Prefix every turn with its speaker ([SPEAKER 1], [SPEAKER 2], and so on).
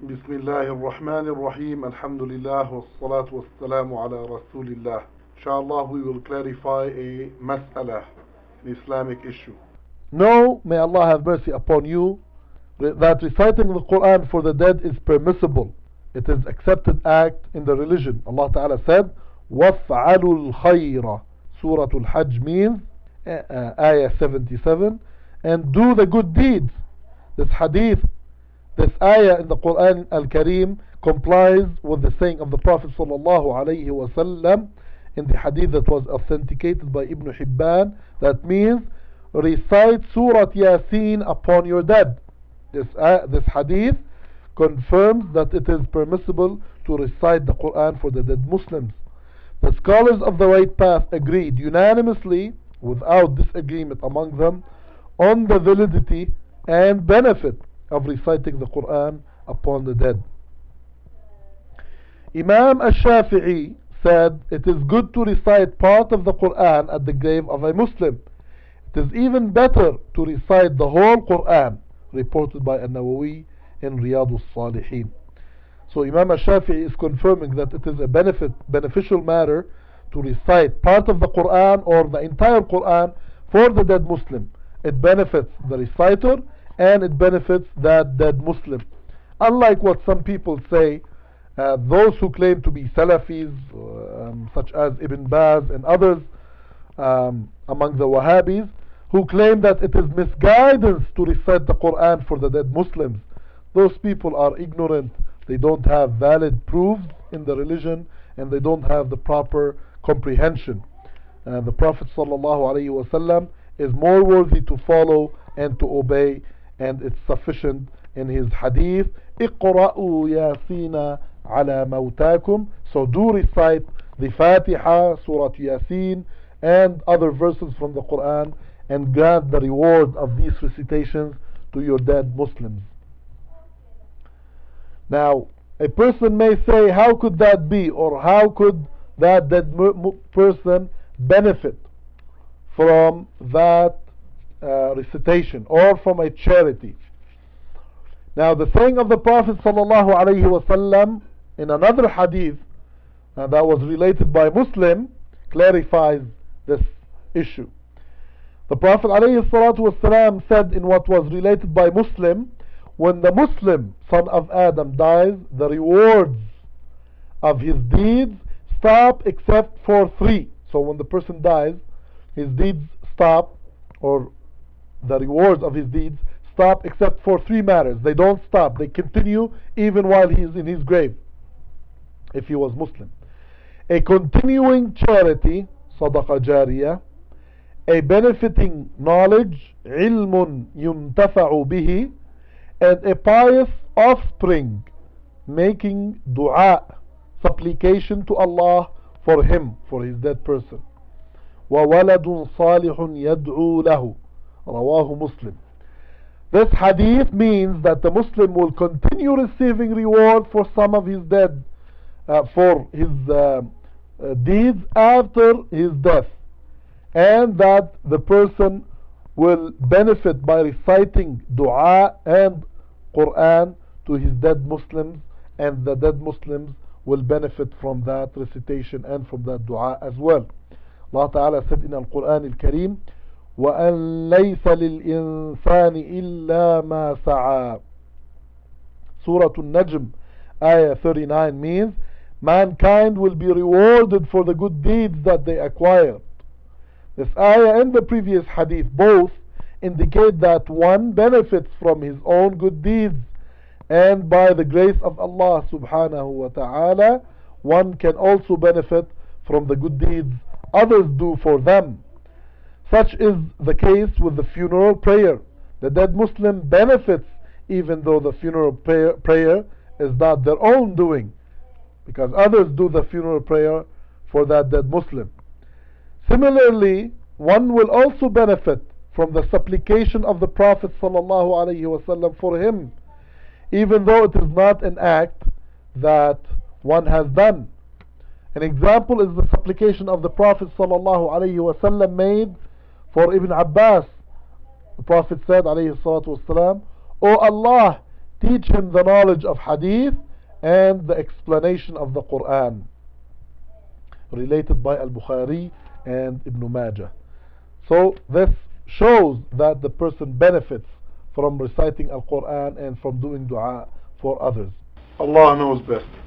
[SPEAKER 1] بسم الله الرحمن الرحيم الحمد لله والصلاة والسلام على رسول الله. Inshallah, we will clarify a mas'ala, an Islamic issue.
[SPEAKER 2] Know, may Allah have mercy upon you, that reciting the Quran for the dead is permissible. It is accepted act in the religion. Allah Ta'ala said, وَافْعَلُوا الْخَيْرَ. Surah Al-Hajj means, ayah 77, and do the good deeds. This hadith, this ayah in the Quran Al-Kareem complies with the saying of the Prophet Sallallahu Alaihi Wasallam in the hadith that was authenticated by Ibn Hibban. That means, recite Surah Yasin upon your dead. This hadith confirms that it is permissible to recite the Quran for the dead Muslims. The scholars of the right path agreed unanimously, without disagreement among them, on the validity and benefit of reciting the Quran upon the dead. Imam Ash-Shafi'i said it is good to recite part of the Quran at the grave of a Muslim. It is even better to recite the whole Quran, reported by An-Nawawi in Riyadh al-Salihin. So Imam Ash-Shafi'i is confirming that it is a beneficial matter to recite part of the Quran or the entire Quran for the dead Muslim. It benefits the reciter and it benefits that dead Muslim. Unlike what some people say, those who claim to be Salafis, such as Ibn Baz and others among the Wahhabis, who claim that it is misguidance to recite the Quran for the dead Muslims. Those people are ignorant. They don't have valid proofs in the religion and they don't have the proper comprehension. The Prophet ﷺ is more worthy to follow and to obey, and it's sufficient in his hadith, اقرأوا ياسين على موتاكم. So do recite the Fatiha, Surah Yasin, and other verses from the Quran, and grant the reward of these recitations to your dead Muslims. Now, a person may say, how could that be, or how could that dead person benefit from that recitation or from a charity? Now, the saying of the Prophet ﷺ in another hadith that was related by Muslim clarifies this issue. The Prophet ﷺ said in what was related by Muslim, when the Muslim son of Adam dies, the rewards of his deeds stop except for three. So when the person dies, his deeds stop, or the rewards of his deeds stop except for three matters. They don't stop, they continue even while he is in his grave, if he was Muslim. A continuing charity, صدقة جارية, a benefiting knowledge, علم ينتفع به, and a pious offspring making dua, supplication to Allah for him, for his dead person. وولد صالح يدعو له, رواه مسلم. This hadith means that the Muslim will continue receiving reward for some of his dead, for his deeds after his death, and that the person will benefit by reciting dua and Quran to his dead Muslims, and the dead Muslims will benefit from that recitation and from that dua as well. Allah Ta'ala said in Al-Quran Al-Kareem, وَأَن لَيْسَ لِلْإِنسَانِ إِلَّا مَا سَعَى. Surah Al-Najm, ayah 39 means, mankind will be rewarded for the good deeds that they acquired. This ayah and the previous hadith both indicate that one benefits from his own good deeds, and by the grace of Allah subhanahu wa ta'ala, one can also benefit from the good deeds others do for them. Such is the case with the funeral prayer. The dead Muslim benefits even though the funeral prayer is not their own doing, because others do the funeral prayer for that dead Muslim. Similarly, one will also benefit from the supplication of the Prophet ﷺ for him, even though it is not an act that one has done. An example is the supplication of the Prophet ﷺ made for Ibn Abbas. The Prophet said, alayhi salatu wasalam, O Allah, teach him the knowledge of hadith and the explanation of the Quran, related by Al-Bukhari and Ibn Majah. So this shows that the person benefits from reciting Al-Quran and from doing dua for others.
[SPEAKER 1] Allah knows best.